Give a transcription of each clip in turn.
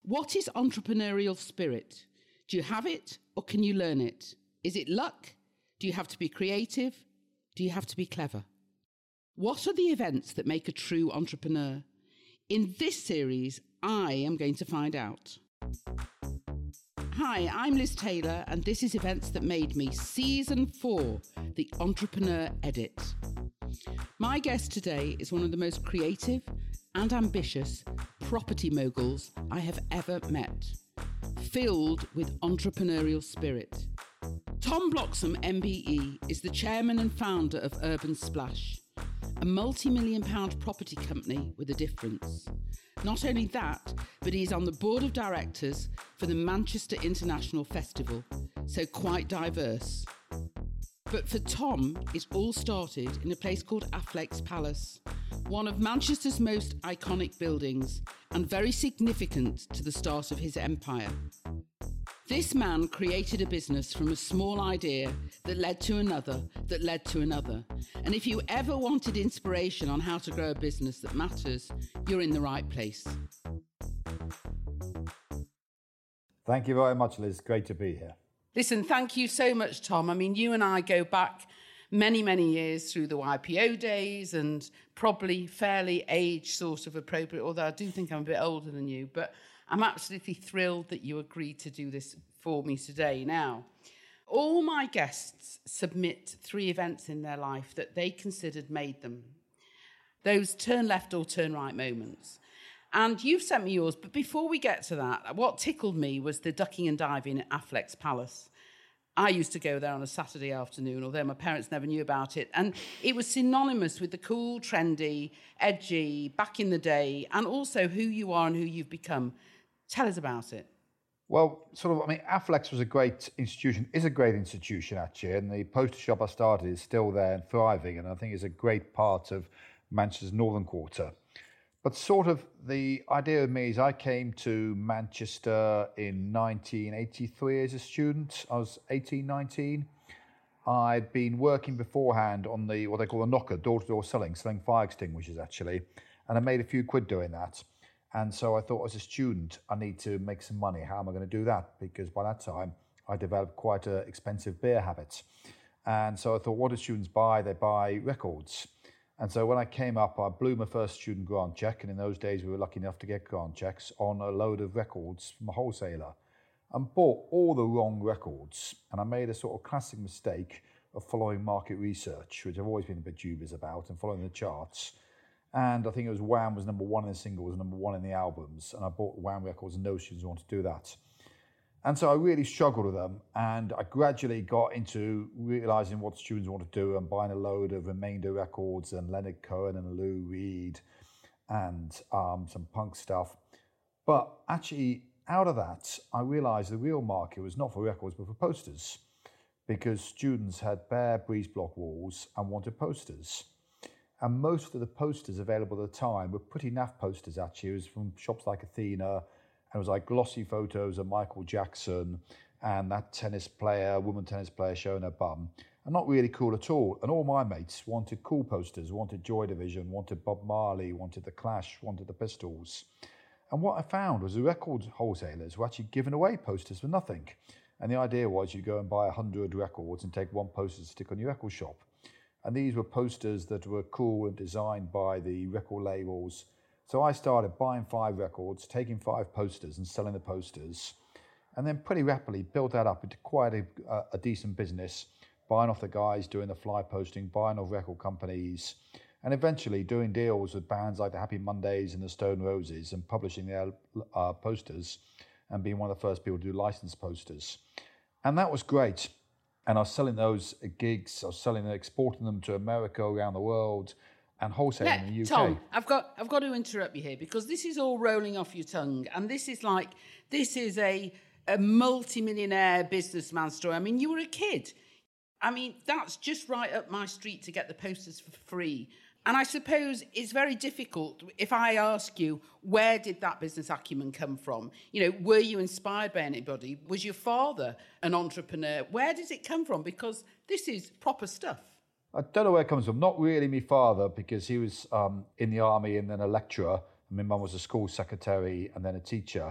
What is entrepreneurial spirit? Do you have it or can you learn it? Is it luck? Do you have to be creative? Do you have to be clever? What are the events that make a true entrepreneur? In this series, I am going to find out. Hi, I'm Liz Taylor, and this is Events That Made Me, Season 4, The Entrepreneur Edit. My guest today is one of the most creative and ambitious property moguls I have ever met, filled with entrepreneurial spirit. Tom Bloxham, MBE, is the chairman and founder of Urban Splash, a multi-million-pound property company with a difference. Not only that, but he is on the board of directors for the Manchester International Festival, so quite diverse. But for Tom, it all started in a place called Affleck's Palace, one of Manchester's most iconic buildings and very significant to the start of his empire. This man created a business from a small idea that led to another, that led to another. And if you ever wanted inspiration on how to grow a business that matters, you're in the right place. Thank you very much, Liz. Great to be here. Listen, thank you so much, Tom. I mean, you and I go back many, many years through the YPO days and probably fairly age sort of appropriate, although I do think I'm a bit older than you, but I'm absolutely thrilled that you agreed to do this for me today. Now, all my guests submit 3 events in their life that they considered made them. Those turn left or turn right moments. And you've sent me yours, but before we get to that, what tickled me was the ducking and diving at Affleck's Palace. I used to go there on a Saturday afternoon, although my parents never knew about it. And it was synonymous with the cool, trendy, edgy, back in the day, and also who you are and who you've become. Tell us about it. Well, Affleck's was a great institution, is a great institution actually, and the poster shop I started is still there and thriving, and I think it's a great part of Manchester's northern quarter. But sort of the idea of me is I came to Manchester in 1983 as a student. I was 18, 19. I'd been working beforehand on what they call a knocker, door-to-door selling fire extinguishers actually, and I made a few quid doing that. And so I thought as a student, I need to make some money. How am I going to do that? Because by that time, I developed quite an expensive beer habit. And so I thought, what do students buy? They buy records. And so when I came up, I blew my first student grant check. And in those days, we were lucky enough to get grant checks on a load of records from a wholesaler and bought all the wrong records. And I made a sort of classic mistake of following market research, which I've always been a bit dubious about, and following the charts. And I think it was Wham was number 1 in the singles, number 1 in the albums. And I bought Wham records and no students wanted to do that. And so I really struggled with them. And I gradually got into realizing what students wanted to do and buying a load of Remainder records and Leonard Cohen and Lou Reed and some punk stuff. But actually, out of that, I realized the real market was not for records, but for posters, because students had bare breeze block walls and wanted posters. And most of the posters available at the time were pretty naff posters, actually. It was from shops like Athena, and it was like glossy photos of Michael Jackson and that woman tennis player showing her bum, and not really cool at all. And all my mates wanted cool posters, wanted Joy Division, wanted Bob Marley, wanted The Clash, wanted the Pistols. And what I found was the record wholesalers were actually giving away posters for nothing. And the idea was you go and buy 100 records and take one poster to stick on your record shop. And these were posters that were cool and designed by the record labels. So I started buying 5 records, taking 5 posters and selling the posters. And then pretty rapidly built that up into quite a decent business, buying off the guys doing the fly posting, buying off record companies, and eventually doing deals with bands like the Happy Mondays and the Stone Roses and publishing their posters and being one of the first people to do licensed posters. And that was great. And I was selling those at gigs, I was exporting them to America, around the world, and wholesaling in the UK. Tom, I've got to interrupt you here because this is all rolling off your tongue. And this is a multi-millionaire businessman story. I mean, you were a kid. I mean, that's just right up my street to get the posters for free. And I suppose it's very difficult if I ask you, where did that business acumen come from? You know, were you inspired by anybody? Was your father an entrepreneur? Where does it come from? Because this is proper stuff. I don't know where it comes from. Not really my father, because he was in the army and then a lecturer. My mum was a school secretary and then a teacher.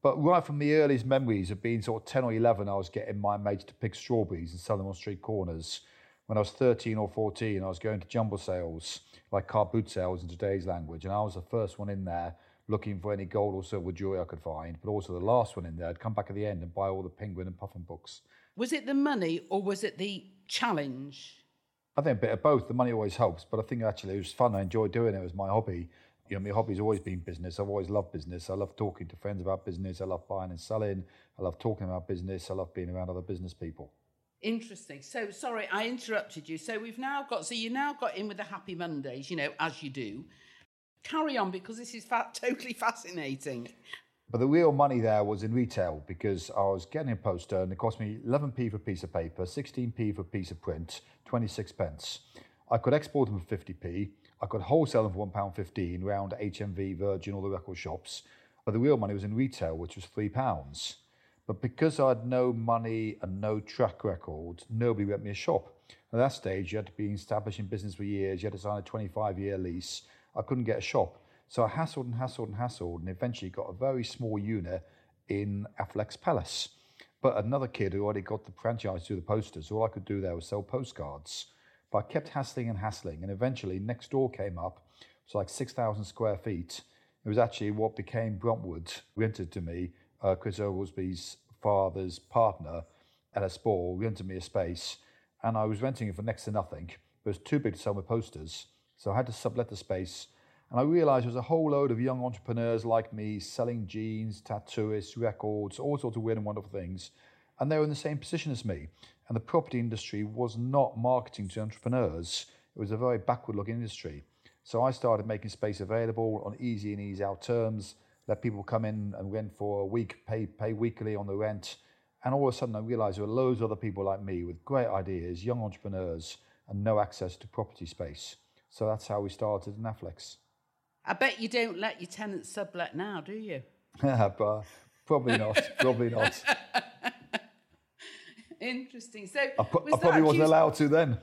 But right from the earliest memories of being sort of 10 or 11, I was getting my mates to pick strawberries and sell them on street corners. When I was 13 or 14, I was going to jumble sales, like car boot sales in today's language, and I was the first one in there looking for any gold or silver jewelry I could find, but also the last one in there. I'd come back at the end and buy all the Penguin and Puffin books. Was it the money or was it the challenge? I think a bit of both. The money always helps, but I think actually it was fun. I enjoyed doing it. It was my hobby. You know, my hobby's always been business. I've always loved business. I love talking to friends about business. I love buying and selling. I love talking about business. I love being around other business people. Interesting. So, sorry, I interrupted you. So you now got in with the Happy Mondays, as you do. Carry on, because this is totally fascinating. But the real money there was in retail, because I was getting a poster and it cost me 11p for a piece of paper, 16p for a piece of print, 26 pence. I could export them for 50p. I could wholesale them for £1.15 round HMV, Virgin, all the record shops. But the real money was in retail, which was £3. But because I had no money and no track record, nobody rent me a shop. At that stage, you had to be established in business for years. You had to sign a 25-year lease. I couldn't get a shop. So I hassled and eventually got a very small unit in Affleck's Palace. But another kid who already got the franchise to do the posters, all I could do there was sell postcards. But I kept hassling, and eventually next door came up. It was like 6,000 square feet. It was actually what became Bruntwood, rented to me. Chris Oglesby's father's partner, Ellis Ball, rented me a space, and I was renting it for next to nothing. It was too big to sell my posters, so I had to sublet the space. And I realised there was a whole load of young entrepreneurs like me selling jeans, tattooists, records, all sorts of weird and wonderful things. And they were in the same position as me. And the property industry was not marketing to entrepreneurs. It was a very backward-looking industry. So I started making space available on easy and ease-out terms, let people come in and rent for a week, pay weekly on the rent. And all of a sudden I realised there were loads of other people like me with great ideas, young entrepreneurs, and no access to property space. So that's how we started in Affleck's. I bet you don't let your tenants sublet now, do you? But probably not. Interesting. So I probably wasn't allowed to then.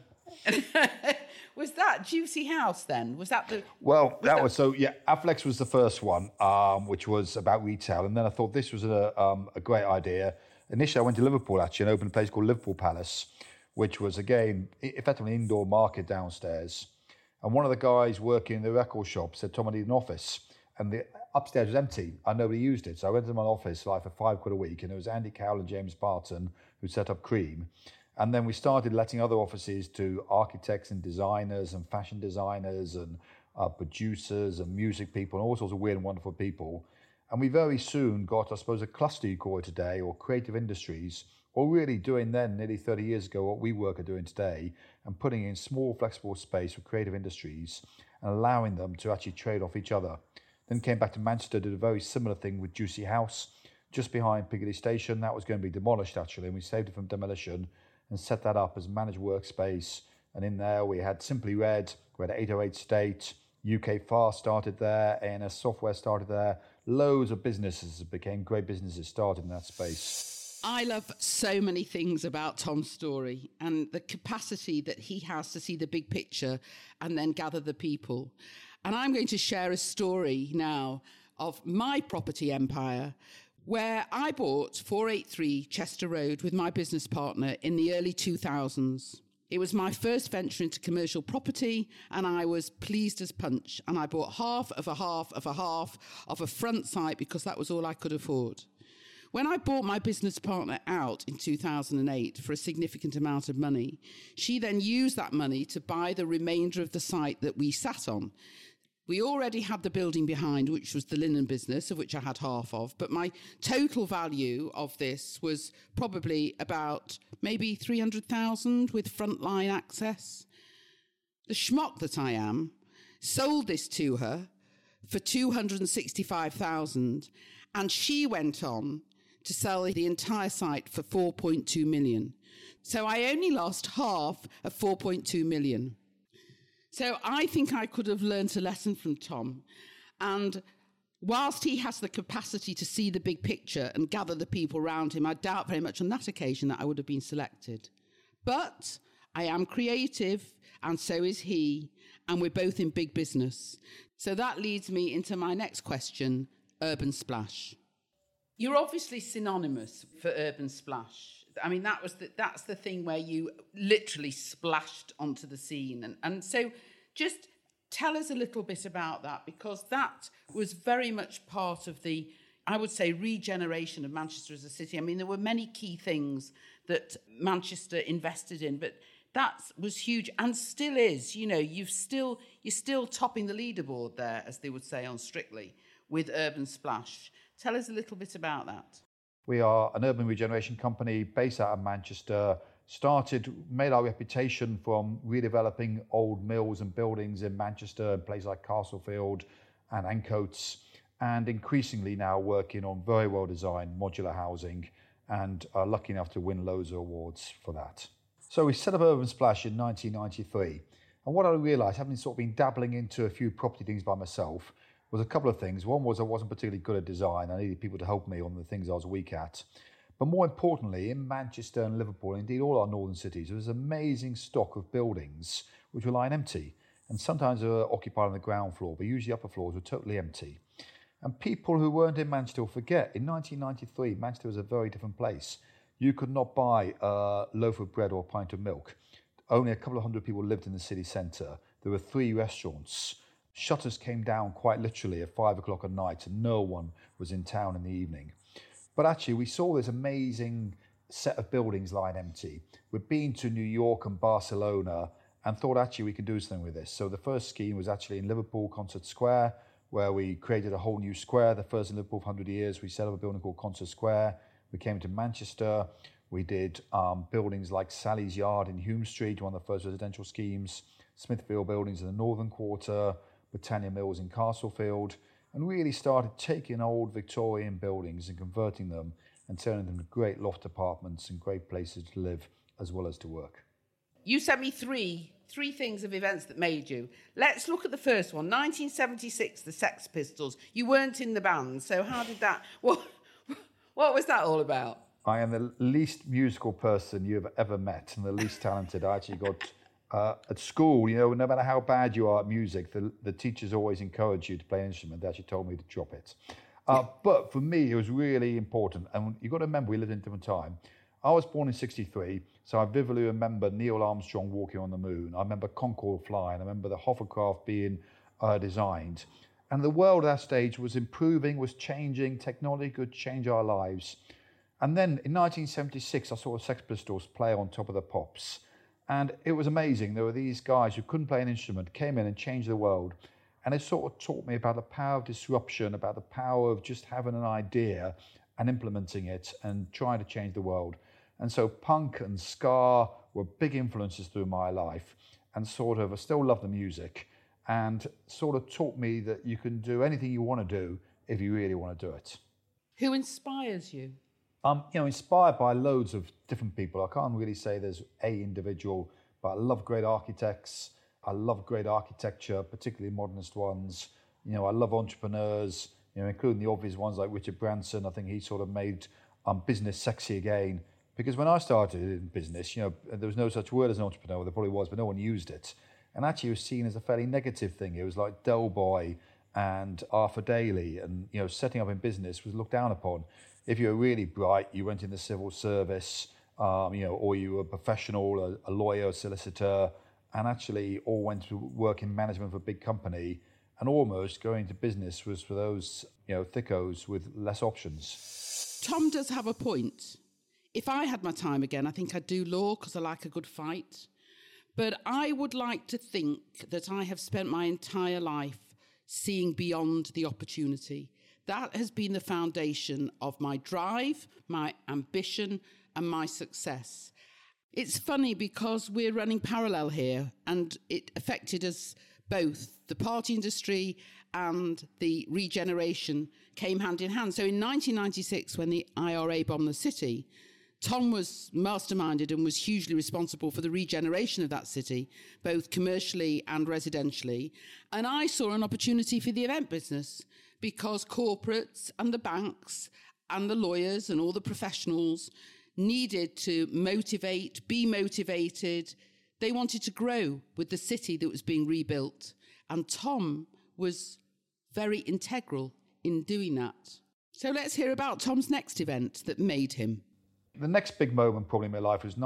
Was that Juicy House then? Was that the... Well, Affleck's was the first one, which was about retail. And then I thought this was a great idea. Initially, I went to Liverpool, actually, and opened a place called Liverpool Palace, which was, again, effectively an indoor market downstairs. And one of the guys working in the record shop said, Tom, I need an office. And the upstairs was empty and nobody used it. So I went to my office like for £5 a week, and it was Andy Cowell and James Barton who set up Cream. And then we started letting other offices to architects and designers and fashion designers and producers and music people and all sorts of weird and wonderful people. And we very soon got, I suppose, a cluster you call it today, or creative industries, or really doing then, nearly 30 years ago, what WeWork are doing today, and putting in small, flexible space for creative industries and allowing them to actually trade off each other. Then came back to Manchester, did a very similar thing with Juicy House, just behind Piccadilly Station. That was going to be demolished, actually, and we saved it from demolition and set that up as managed workspace. And in there, we had Simply Red, we had 808 State, UK Fast started there, ANS Software started there. Loads of businesses that became great businesses started in that space. I love so many things about Tom's story and the capacity that he has to see the big picture and then gather the people. And I'm going to share a story now of my property empire, where I bought 483 Chester Road with my business partner in the early 2000s. It was my first venture into commercial property, and I was pleased as punch. And I bought half of a front site because that was all I could afford. When I bought my business partner out in 2008 for a significant amount of money, she then used that money to buy the remainder of the site that we sat on. We already had the building behind, which was the linen business, of which I had half of, but my total value of this was probably about maybe 300,000 with frontline access. The schmuck that I am sold this to her for 265,000, and she went on to sell the entire site for 4.2 million. So I only lost half of 4.2 million. So I think I could have learnt a lesson from Tom. And whilst he has the capacity to see the big picture and gather the people around him, I doubt very much on that occasion that I would have been selected. But I am creative, and so is he, and we're both in big business. So that leads me into my next question, Urban Splash. You're obviously synonymous for Urban Splash. I mean, that's the thing where you literally splashed onto the scene. And so just tell us a little bit about that, because that was very much part of the, I would say, regeneration of Manchester as a city. I mean, there were many key things that Manchester invested in, but that was huge and still is. You know, you're still topping the leaderboard there, as they would say on Strictly, with Urban Splash. Tell us a little bit about that. We are an urban regeneration company based out of Manchester, made our reputation from redeveloping old mills and buildings in Manchester and places like Castlefield and Ancoats, and increasingly now working on very well designed modular housing, and are lucky enough to win loads of awards for that. So we set up Urban Splash in 1993, and what I realised, having sort of been dabbling into a few property things by myself, was a couple of things. One was I wasn't particularly good at design. I needed people to help me on the things I was weak at. But more importantly, in Manchester and Liverpool, indeed all our northern cities, there was an amazing stock of buildings which were lying empty. And sometimes they were occupied on the ground floor, but usually upper floors were totally empty. And people who weren't in Manchester will forget, in 1993, Manchester was a very different place. You could not buy a loaf of bread or a pint of milk. Only a couple of hundred people lived in the city centre. There were 3 restaurants. Shutters came down quite literally at 5 o'clock at night, and no one was in town in the evening. But actually, we saw this amazing set of buildings lying empty. We'd been to New York and Barcelona and thought, actually, we could do something with this. So the first scheme was actually in Liverpool Concert Square, where we created a whole new square, the first in Liverpool for 100 years. We set up a building called Concert Square. We came to Manchester. We did buildings like Sally's Yard in Hume Street, one of the first residential schemes, Smithfield buildings in the Northern Quarter, Britannia Mills in Castlefield, and really started taking old Victorian buildings and converting them and turning them to great loft apartments and great places to live as well as to work. You sent me three things of events that made you. Let's look at the first one. 1976, the Sex Pistols. You weren't in the band, so how did that... What was that all about? I am the least musical person you have ever met and the least talented. I actually got... at school, you know, no matter how bad you are at music, the teachers always encourage you to play an instrument. They actually told me to drop it. But for me, it was really important. And you've got to remember, we lived in a different time. I was born in 1963, so I vividly remember Neil Armstrong walking on the moon. I remember Concorde flying. I remember the hovercraft being designed. And the world at that stage was improving, was changing. Technology could change our lives. And then in 1976, I saw the Sex Pistols play on Top of the Pops. And it was amazing. There were these guys who couldn't play an instrument, came in and changed the world. And it sort of taught me about the power of disruption, about the power of just having an idea and implementing it and trying to change the world. And so punk and ska were big influences through my life, and sort of, I still love the music, and sort of taught me that you can do anything you want to do if you really want to do it. Who inspires you? Inspired by loads of different people. I can't really say there's a individual, but I love great architects. I love great architecture, particularly modernist ones. You know, I love entrepreneurs, including the obvious ones like Richard Branson. I think he sort of made business sexy again. Because when I started in business, there was no such word as an entrepreneur. Well, there probably was, but no one used it. And actually it was seen as a fairly negative thing. It was like Del Boy and Arthur Daly, and, setting up in business was looked down upon. If you were really bright, you went in the civil service, or you were a professional, a lawyer, a solicitor, and actually all went to work in management of a big company. And almost going into business was for those, thickos with less options. Tom does have a point. If I had my time again, I think I'd do law because I like a good fight. But I would like to think that I have spent my entire life seeing beyond the opportunity. That has been the foundation of my drive, my ambition, and my success. It's funny because we're running parallel here, and it affected us both. The party industry and the regeneration came hand in hand. So in 1996, when the IRA bombed the city, Tom was masterminded and was hugely responsible for the regeneration of that city, both commercially and residentially. And I saw an opportunity for the event business because corporates and the banks and the lawyers and all the professionals needed to be motivated. They wanted to grow with the city that was being rebuilt. And Tom was very integral in doing that. So let's hear about Tom's next event that made him. The next big moment probably in my life was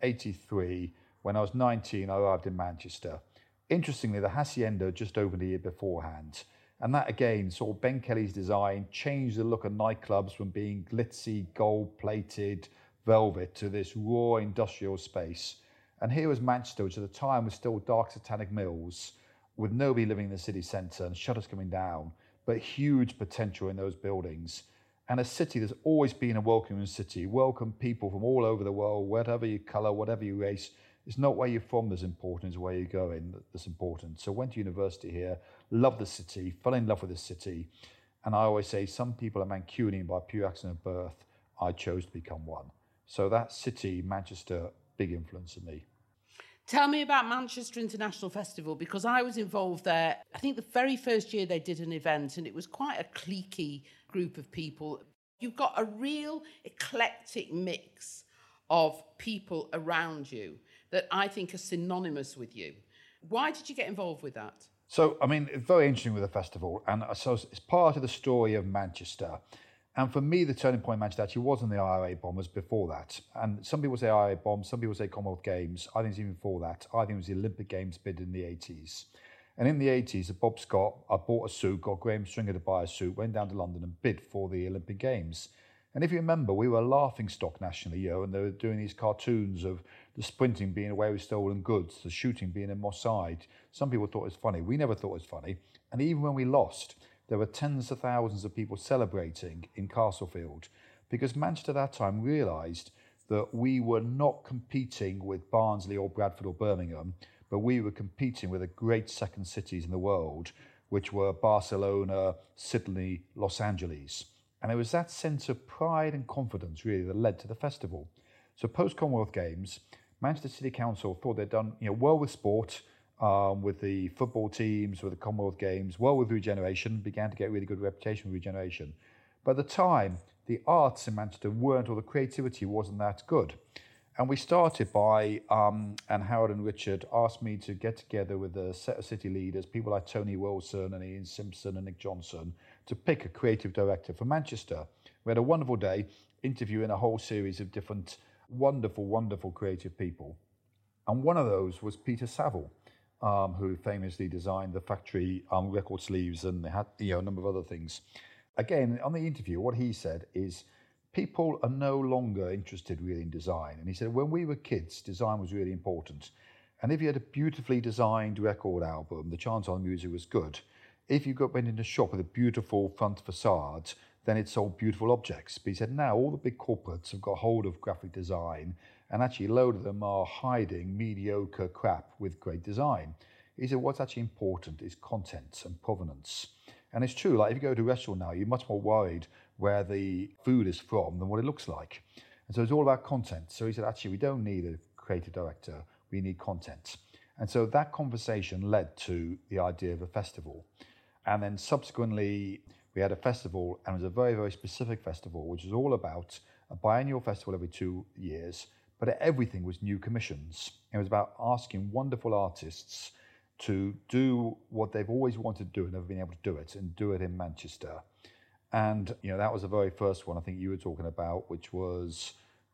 1983. When I was 19, I arrived in Manchester. Interestingly, the Hacienda just opened a year beforehand. And that again saw Ben Kelly's design change the look of nightclubs from being glitzy, gold-plated velvet to this raw industrial space. And here was Manchester, which at the time was still dark satanic mills, with nobody living in the city centre and shutters coming down, but huge potential in those buildings. And a city that's always been a welcoming city, welcome people from all over the world, whatever your colour, whatever your race. It's not where you're from that's important, it's where you're going that's important. So went to university here, loved the city, fell in love with the city. And I always say some people are Mancunian by pure accident of birth. I chose to become one. So that city, Manchester, big influence on me. Tell me about Manchester International Festival, because I was involved there. I think the very first year they did an event, and it was quite a cliquey group of people. You've got a real eclectic mix of people around you that I think are synonymous with you. Why did you get involved with that? So, I mean, it's very interesting with the festival, and so it's part of the story of Manchester. And for me, the turning point in Manchester actually wasn't the IRA bombers before that. And some people say IRA bombs, some people say Commonwealth Games. I think it's even before that. I think it was the Olympic Games bid in the 80s. And in the 80s, Bob Scott, I bought a suit, got Graham Stringer to buy a suit, went down to London and bid for the Olympic Games. And if you remember, we were a laughing stock nationally, and they were doing these cartoons of the sprinting being away with stolen goods, the shooting being in Moss Side. Some people thought it was funny. We never thought it was funny. And even when we lost, there were tens of thousands of people celebrating in Castlefield, because Manchester at that time realised that we were not competing with Barnsley or Bradford or Birmingham, but we were competing with the great second cities in the world, which were Barcelona, Sydney, Los Angeles. And it was that sense of pride and confidence really that led to the festival. So post-Commonwealth Games, Manchester City Council thought they'd done well with sport, with the football teams, with the Commonwealth Games, well with regeneration, began to get a really good reputation with regeneration. But at the time, the arts in Manchester weren't, or the creativity wasn't that good. And we started by, and Howard and Richard asked me to get together with a set of city leaders, people like Tony Wilson and Ian Simpson and Nick Johnson, to pick a creative director for Manchester. We had a wonderful day interviewing a whole series of different wonderful, wonderful creative people. And one of those was Peter Saville, who famously designed the factory record sleeves and had a number of other things. Again, on the interview, what he said is, people are no longer interested really in design. And he said, when we were kids, design was really important. And if you had a beautifully designed record album, the chance on the music was good. If you went into a shop with a beautiful front facade, then it sold beautiful objects. But he said, now all the big corporates have got hold of graphic design, and actually a load of them are hiding mediocre crap with great design. He said, what's actually important is content and provenance. And it's true, like if you go to a restaurant now, you're much more worried where the food is from than what it looks like. And so it's all about content. So he said, actually, we don't need a creative director, we need content. And so that conversation led to the idea of a festival. And then subsequently, we had a festival, and it was a very, very specific festival, which was all about a biennial festival every 2 years, but everything was new commissions. It was about asking wonderful artists to do what they've always wanted to do and never been able to do it, and do it in Manchester. And, that was the very first one I think you were talking about, which was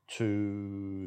2000,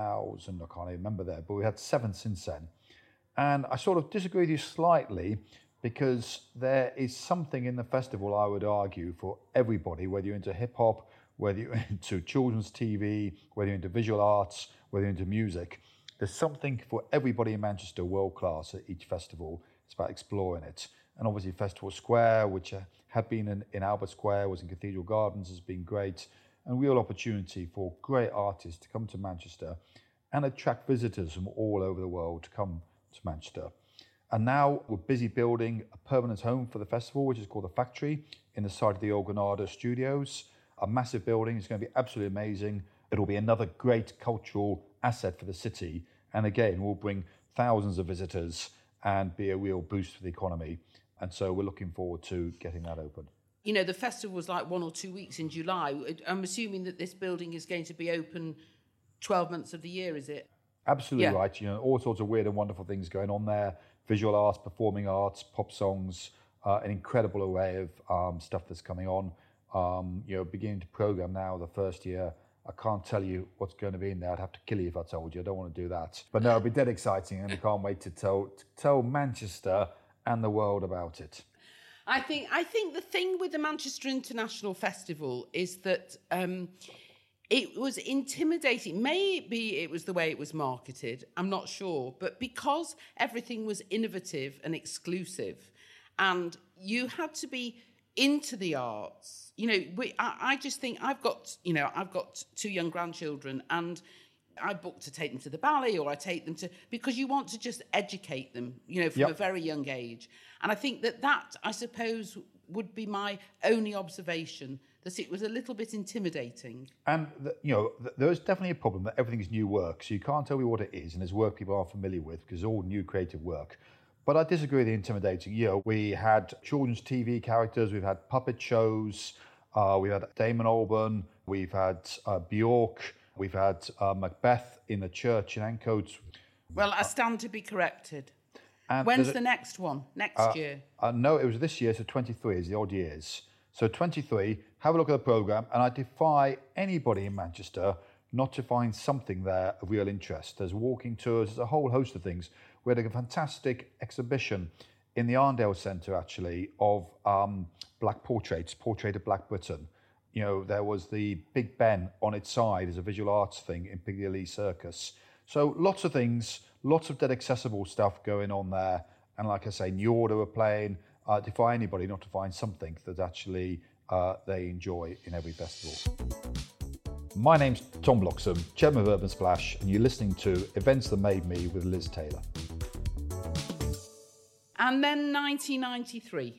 I can't even remember there, but we had 7 since then. And I sort of disagree with you slightly, because there is something in the festival, I would argue, for everybody, whether you're into hip-hop, whether you're into children's TV, whether you're into visual arts, whether you're into music. There's something for everybody in Manchester, world-class at each festival. It's about exploring it. And obviously Festival Square, which had been in Albert Square, was in Cathedral Gardens, has been great. And real opportunity for great artists to come to Manchester and attract visitors from all over the world to come to Manchester. And now we're busy building a permanent home for the festival, which is called The Factory, in the side of the Old Granada Studios. A massive building. It's going to be absolutely amazing. It'll be another great cultural asset for the city. And again, we'll bring thousands of visitors and be a real boost for the economy. And so we're looking forward to getting that open. The festival was like 1 or 2 weeks in July. I'm assuming that this building is going to be open 12 months of the year, is it? Absolutely right. All sorts of weird and wonderful things going on there. Visual arts, performing arts, pop songs, an incredible array of stuff that's coming on. beginning to program now the first year. I can't tell you what's going to be in there. I'd have to kill you if I told you. I don't want to do that. But no, it'll be dead exciting, and I can't wait to tell Manchester and the world about it. I think the thing with the Manchester International Festival is that it was intimidating. Maybe it was the way it was marketed, I'm not sure. But because everything was innovative and exclusive, and you had to be into the arts, I just think I've got 2 young grandchildren, and I book to take them to the ballet, or I take them to, because you want to just educate them, from a very young age. And I think that, I suppose, would be my only observation, that it was a little bit intimidating. And, there is definitely a problem that everything is new work, so you can't tell me what it is, and there's work people aren't familiar with, because it's all new creative work. But I disagree with the intimidating. We had children's TV characters, we've had puppet shows, we've had Damon Albarn, we've had Bjork, we've had Macbeth in the church in Ancoats. Well, I stand to be corrected. And when's the next one? Next year? No, it was this year, so 23 is the odd years. So 23, have a look at the programme, and I defy anybody in Manchester not to find something there of real interest. There's walking tours, there's a whole host of things. We had a fantastic exhibition in the Arndale Centre, actually, of black portraits, Portrait of Black Britain. There was the Big Ben on its side as a visual arts thing in Piccadilly Circus. So lots of things, lots of dead accessible stuff going on there. And like I say, New Order are playing. Defy anybody not to find something that actually they enjoy in every festival. My name's Tom Bloxham, Chairman of Urban Splash, and you're listening to Events That Made Me with Liz Taylor. And then 1993.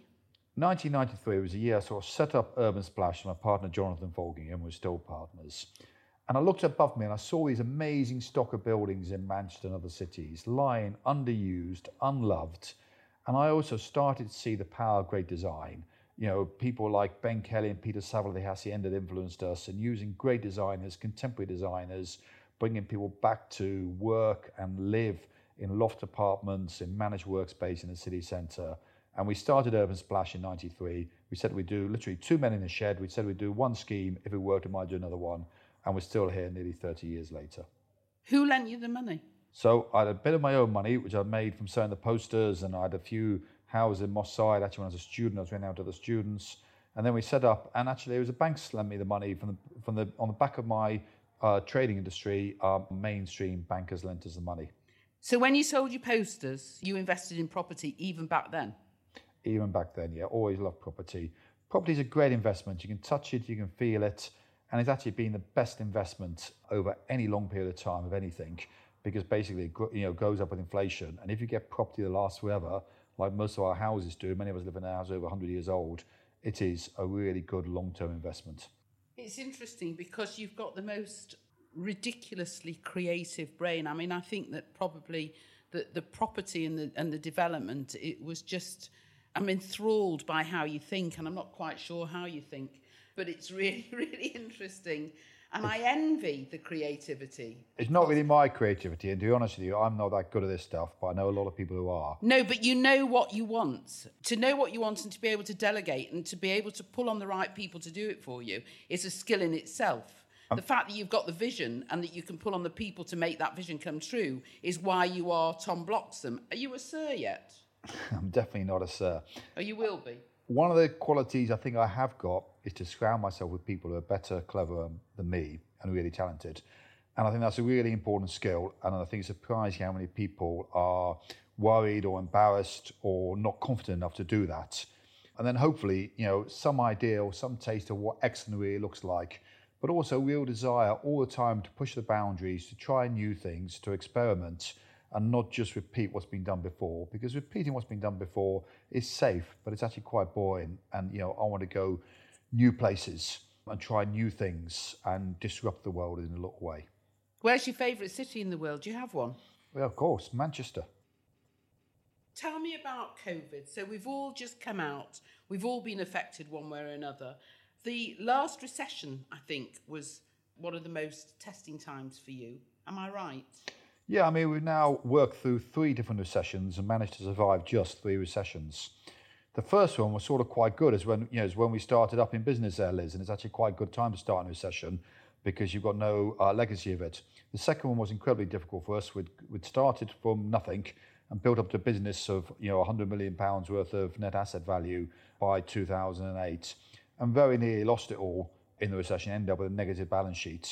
1993 was a year I sort of set up Urban Splash, and my partner Jonathan Folkingham, we're still partners. And I looked above me and I saw these amazing stock of buildings in Manchester and other cities, lying underused, unloved. And I also started to see the power of great design. People like Ben Kelly and Peter Saville de Hacienda influenced us, and using great designers, contemporary designers, bringing people back to work and live in loft apartments, in managed workspace in the city centre. And we started Urban Splash in 93. We said we'd do literally 2 men in a shed. We said we'd do one scheme. If it worked, we might do another one. And we're still here nearly 30 years later. Who lent you the money? So I had a bit of my own money, which I made from selling the posters, and I had a few houses in Moss Side. Actually, when I was a student, I was renting out to the students. And then we set up, and actually it was the banks lent me the money on the back of my trading industry. Mainstream bankers lent us the money. So when you sold your posters, you invested in property even back then? Even back then, yeah. Always loved property. Property is a great investment. You can touch it, you can feel it, and it's actually been the best investment over any long period of time of anything, because basically it goes up with inflation. And if you get property that lasts forever, like most of our houses do, many of us live in a house over 100 years old, it is a really good long-term investment. It's interesting because you've got the most ridiculously creative brain. I mean, I think that probably the property and the development, it was just, I'm enthralled by how you think, and I'm not quite sure how you think, but it's really, really interesting. And I envy the creativity. It's not really my creativity, and to be honest with you, I'm not that good at this stuff, but I know a lot of people who are. No, but you know what you want. To know what you want and to be able to delegate and to be able to pull on the right people to do it for you is a skill in itself. The fact that you've got the vision and that you can pull on the people to make that vision come true is why you are Tom Bloxham. Are you a sir yet? I'm definitely not a sir. Oh, you will be. One of the qualities I think I have got is to surround myself with people who are better, cleverer than me and really talented. And I think that's a really important skill. And I think it's surprising how many people are worried or embarrassed or not confident enough to do that. And then hopefully, some idea or some taste of what excellent really looks like, but also real desire all the time to push the boundaries, to try new things, to experiment, and not just repeat what's been done before, because repeating what's been done before is safe, but it's actually quite boring. And, I want to go new places and try new things and disrupt the world in a little way. Where's your favourite city in the world? Do you have one? Well, of course, Manchester. Tell me about COVID. So we've all just come out. We've all been affected one way or another. The last recession, I think, was one of the most testing times for you. Am I right? Yeah, I mean, we've now worked through 3 different recessions and managed to survive just 3 recessions. The first one was sort of quite good, is when we started up in business there, Liz, and it's actually quite a good time to start in a recession because you've got no legacy of it. The second one was incredibly difficult for us. We'd started from nothing and built up to a business of £100 million worth of net asset value by 2008, and very nearly lost it all in the recession. Ended up with a negative balance sheet,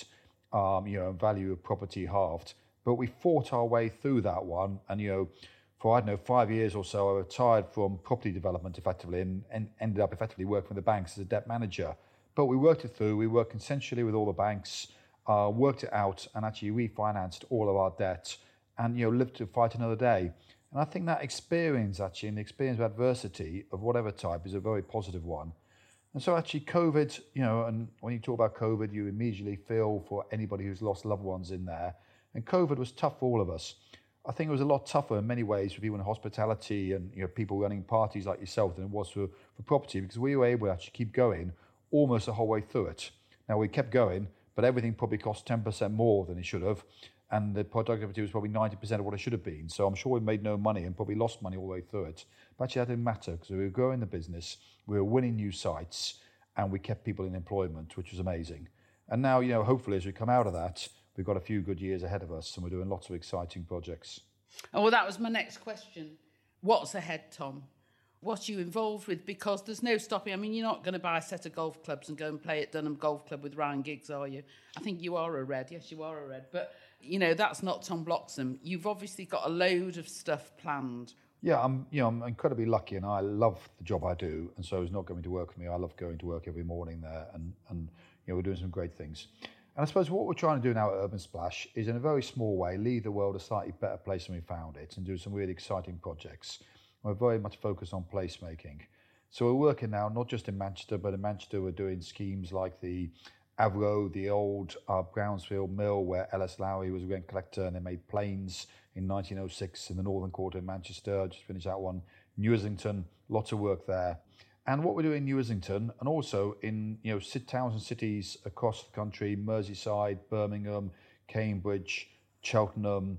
value of property halved. But we fought our way through that one, and for 5 years or so, I retired from property development effectively and ended up effectively working for the banks as a debt manager. But we worked it through. We worked consensually with all the banks, worked it out, and actually refinanced all of our debt, and lived to fight another day. And I think that experience, actually, and the experience of adversity of whatever type, is a very positive one. And so actually COVID, and when you talk about COVID, you immediately feel for anybody who's lost loved ones in there. And COVID was tough for all of us. I think it was a lot tougher in many ways for people in hospitality and people running parties like yourself than it was for property, because we were able to actually keep going almost the whole way through it. Now, we kept going, but everything probably cost 10% more than it should have, and the productivity was probably 90% of what it should have been. So I'm sure we made no money and probably lost money all the way through it. But actually that didn't matter, because we were growing the business, we were winning new sites, and we kept people in employment, which was amazing. And now, hopefully as we come out of that, we've got a few good years ahead of us, and we're doing lots of exciting projects. Oh, well, that was my next question. What's ahead, Tom? What are you involved with? Because there's no stopping. I mean, you're not going to buy a set of golf clubs and go and play at Dunham Golf Club with Ryan Giggs, are you? I think you are a red. Yes, you are a red. But, that's not Tom Bloxham. You've obviously got a load of stuff planned. Yeah, I'm incredibly lucky, and I love the job I do, and so it's not going to work for me. I love going to work every morning there, and we're doing some great things. And I suppose what we're trying to do now at Urban Splash is, in a very small way, leave the world a slightly better place than we found it, and do some really exciting projects. We're very much focused on placemaking. So we're working now not just in Manchester, but in Manchester we're doing schemes like the Avro, the old Brownsfield Mill, where Ellis Lowry was a rent collector, and they made planes in 1906 in the Northern Quarter in Manchester. I just finished that one. New Islington, lots of work there. And what we're doing in New Islington, and also in towns and cities across the country, Merseyside, Birmingham, Cambridge, Cheltenham,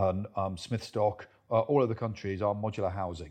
Smithstock, all of the countries are modular housing.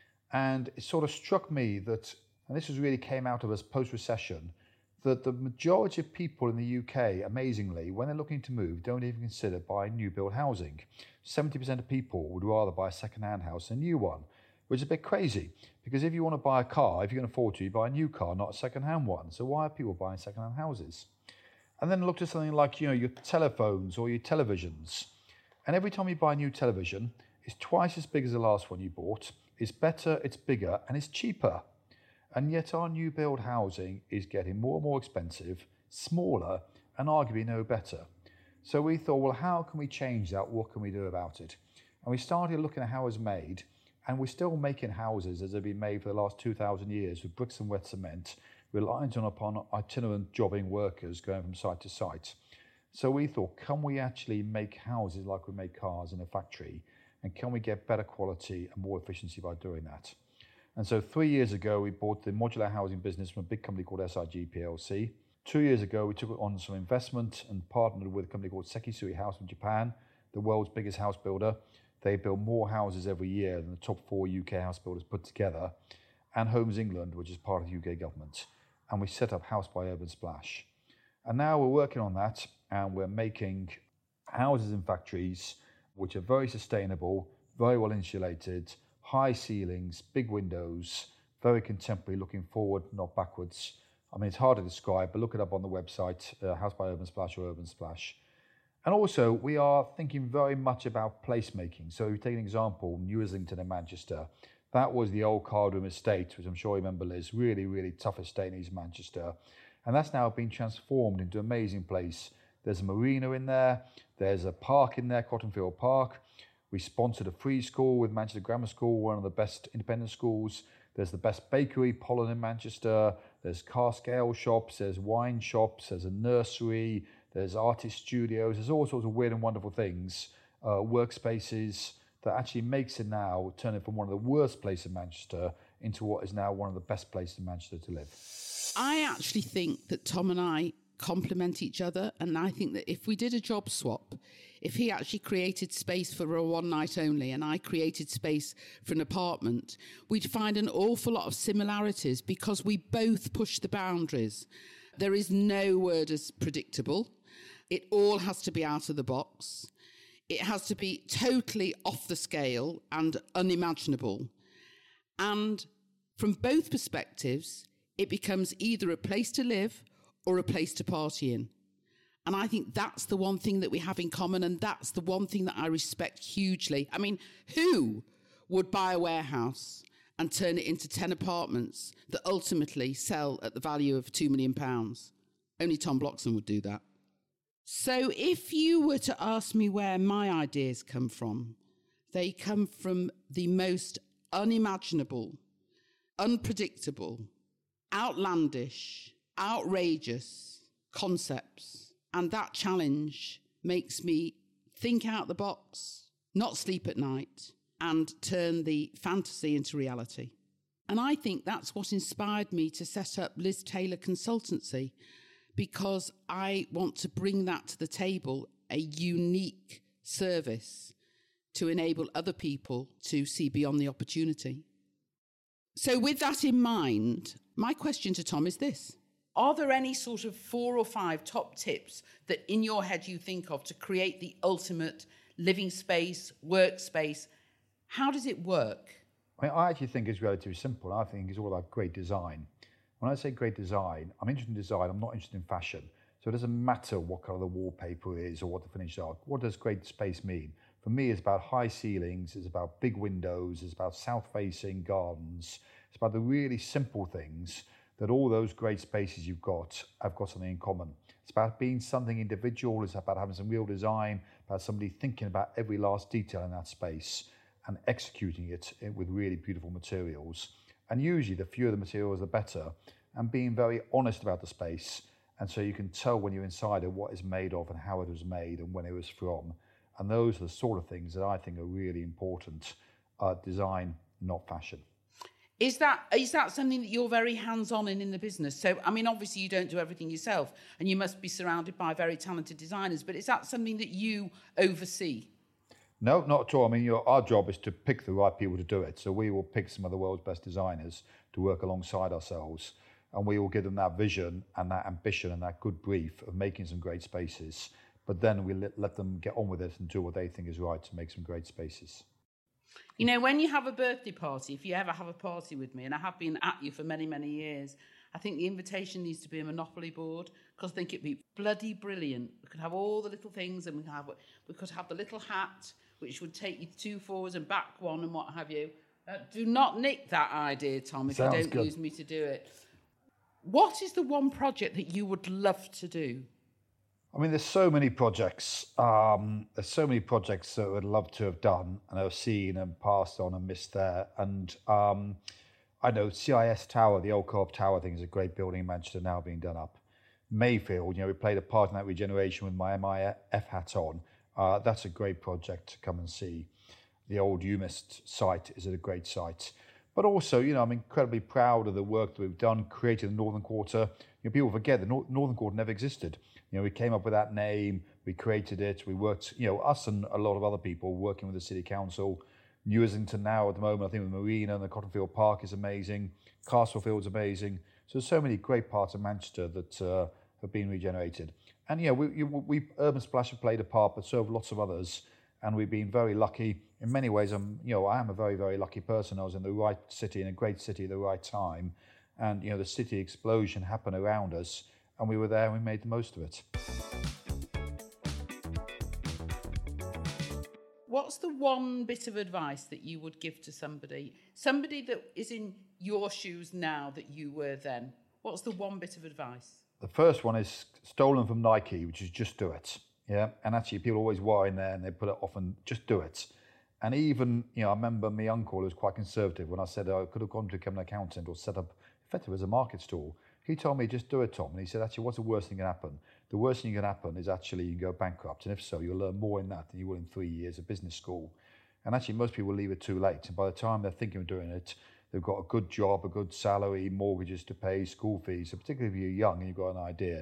And it sort of struck me that, and this really came out of us post-recession, that the majority of people in the UK, amazingly, when they're looking to move, don't even consider buying new build housing. 70% of people would rather buy a second-hand house than a new one, which is a bit crazy, because if you want to buy a car, if you can afford to, you buy a new car, not a second-hand one. So why are people buying second-hand houses? And then looked at something like your telephones or your televisions. And every time you buy a new television, it's twice as big as the last one you bought. It's better, it's bigger, and it's cheaper. And yet our new build housing is getting more and more expensive, smaller, and arguably no better. So we thought, well, how can we change that? What can we do about it? And we started looking at how it's made, and we're still making houses as they've been made for the last 2,000 years with bricks and wet cement, reliant upon itinerant jobbing workers going from site to site. So we thought, can we actually make houses like we make cars in a factory? And can we get better quality and more efficiency by doing that? And so 3 years ago, we bought the modular housing business from a big company called SIG PLC. 2 years ago, we took on some investment and partnered with a company called Sekisui House in Japan, the world's biggest house builder. They build more houses every year than the top 4 UK house builders put together, and Homes England, which is part of the UK government. And we set up House by Urban Splash. And now we're working on that, and we're making houses in factories which are very sustainable, very well insulated, high ceilings, big windows, very contemporary, looking forward, not backwards. I mean, it's hard to describe, but look it up on the website, House by Urban Splash or Urban Splash. And also, we are thinking very much about placemaking. So if you take an example, New Islington in Manchester, that was the old Cardroom estate, which I'm sure you remember, Liz, really, really tough estate in East Manchester. And that's now been transformed into an amazing place. There's a marina in there, there's a park in there, Cottonfield Park. We sponsored a free school with Manchester Grammar School, one of the best independent schools. There's the best bakery, Pollen in Manchester. There's car scale shops, there's wine shops, there's a nursery, there's artist studios, there's all sorts of weird and wonderful things, workspaces that actually makes it now, turn it from one of the worst places in Manchester into what is now one of the best places in Manchester to live. I actually think that Tom and I complement each other. And I think that if we did a job swap, if he actually created space for a one night only and I created space for an apartment, we'd find an awful lot of similarities because we both push the boundaries. There is no word as predictable. It all has to be out of the box. It has to be totally off the scale and unimaginable. And from both perspectives, it becomes either a place to live or a place to party in. And I think that's the one thing that we have in common, and that's the one thing that I respect hugely. I mean, who would buy a warehouse and turn it into 10 apartments that ultimately sell at the value of £2 million? Only Tom Bloxham would do that. So if you were to ask me where my ideas come from, they come from the most unimaginable, unpredictable, outlandish, outrageous concepts. And that challenge makes me think out the box, not sleep at night, and turn the fantasy into reality. And I think that's what inspired me to set up Liz Taylor Consultancy, because I want to bring that to the table, a unique service to enable other people to see beyond the opportunity. So with that in mind, my question to Tom is this. Are there any sort of 4 or 5 top tips that in your head you think of to create the ultimate living space, workspace? How does it work? I actually think it's relatively simple. I think it's all about great design. When I say great design, I'm interested in design, I'm not interested in fashion. So it doesn't matter what colour the wallpaper is or what the finishes are. What does great space mean? For me, it's about high ceilings, it's about big windows, it's about south-facing gardens. It's about the really simple things that all those great spaces you've got have got something in common. It's about being something individual, it's about having some real design, about somebody thinking about every last detail in that space and executing it with really beautiful materials. And usually the fewer the materials, the better, and being very honest about the space. And so you can tell when you're inside it what it's made of and how it was made and when it was from. And those are the sort of things that I think are really important. Design, not fashion. Is that something that you're very hands-on in the business? So, I mean, obviously you don't do everything yourself and you must be surrounded by very talented designers, but is that something that you oversee? No, not at all. I mean, our job is to pick the right people to do it. So we will pick some of the world's best designers to work alongside ourselves, and we will give them that vision and that ambition and that good brief of making some great spaces. But then we let them get on with it and do what they think is right to make some great spaces. You know, when you have a birthday party, if you ever have a party with me, and I have been at you for many, many years, I think the invitation needs to be a Monopoly board, because I think it'd be bloody brilliant. We could have all the little things, and we could have the little hat, which would take you 2 forwards and back 1 and what have you. Do not nick that idea, Tom, if you don't use me to do it. What is the one project that you would love to do? I mean, there's so many projects. There's so many projects that I would love to have done and I've seen and passed on and missed there. And I know CIS Tower, the old Co-op Tower thing, is a great building in Manchester now being done up. Mayfield, we played a part in that regeneration with my MIF hat on. That's a great project to come and see. The old UMIST site is a great site. But also, I'm incredibly proud of the work that we've done, creating the Northern Quarter. People forget the Northern Quarter never existed. We came up with that name, we created it, we worked, us and a lot of other people working with the City Council. New Islington now at the moment, I think the Marina and the Cottonfield Park is amazing. Castlefield's amazing. So there's so many great parts of Manchester that have been regenerated. And we Urban Splash have played a part, but so have lots of others. And we've been very lucky. In many ways, I am a very, very lucky person. I was in the right city, in a great city at the right time. And, the city explosion happened around us. And we were there and we made the most of it. What's the one bit of advice that you would give to somebody that is in your shoes now that you were then? What's the one bit of advice? The first one is stolen from Nike, which is just do it. Yeah, and actually people always worry in there and they put it off and just do it. And even, I remember my uncle, who was quite conservative, when I said I could have gone to become an accountant or set up effectively as a market stall. He told me, just do it, Tom. And he said, actually, what's the worst thing that can happen? The worst thing that can happen is actually you can go bankrupt. And if so, you'll learn more in that than you will in 3 years of business school. And actually, most people leave it too late. And by the time they're thinking of doing it, they've got a good job, a good salary, mortgages to pay, school fees. So particularly if you're young and you've got an idea,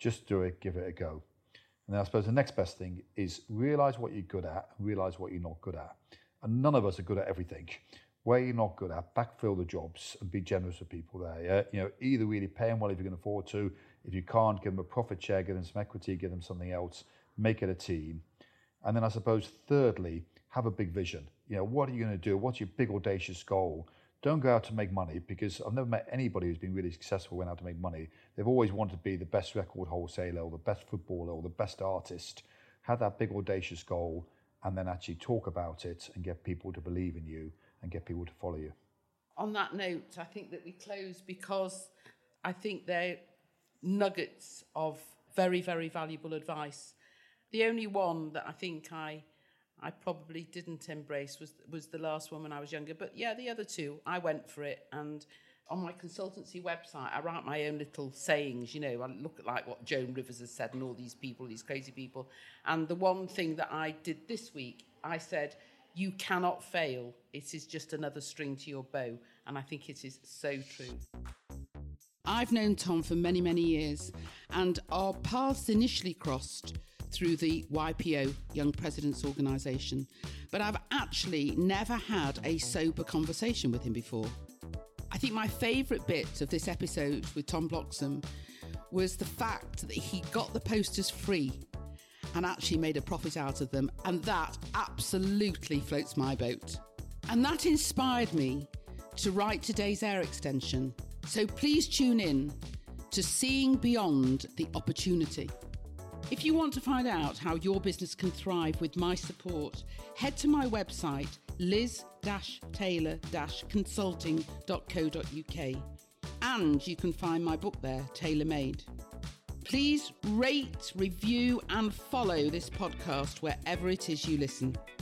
Just do it, give it a go. And then I suppose the next best thing is realise what you're good at and realise what you're not good at. And none of us are good at everything. Where you're not good at, backfill the jobs and be generous with people there. Yeah? Either really pay them well if you can afford to. If you can't, give them a profit share, give them some equity, give them something else. Make it a team. And then I suppose thirdly, have a big vision. What are you going to do? What's your big audacious goal? Don't go out to make money, because I've never met anybody who's been really successful went out to make money. They've always wanted to be the best record wholesaler or the best footballer or the best artist. Have that big audacious goal and then actually talk about it and get people to believe in you and get people to follow you. On that note, I think that we close because I think they're nuggets of very, very valuable advice. The only one that I think I probably didn't embrace was the last one when I was younger. But yeah, the other two, I went for it. And on my consultancy website, I write my own little sayings. I look at like what Joan Rivers has said and all these people, these crazy people. And the one thing that I did this week, I said, you cannot fail. It is just another string to your bow. And I think it is so true. I've known Tom for many, many years, and our paths initially crossed through the YPO, Young Presidents Organisation, but I've actually never had a sober conversation with him before. I think my favourite bit of this episode with Tom Bloxham was the fact that he got the posters free and actually made a profit out of them, and that absolutely floats my boat. And that inspired me to write today's Air extension. So please tune in to Seeing Beyond the Opportunity. If you want to find out how your business can thrive with my support, head to my website, liz-taylor-consulting.co.uk, and you can find my book there, Tailor Made. Please rate, review and follow this podcast wherever it is you listen.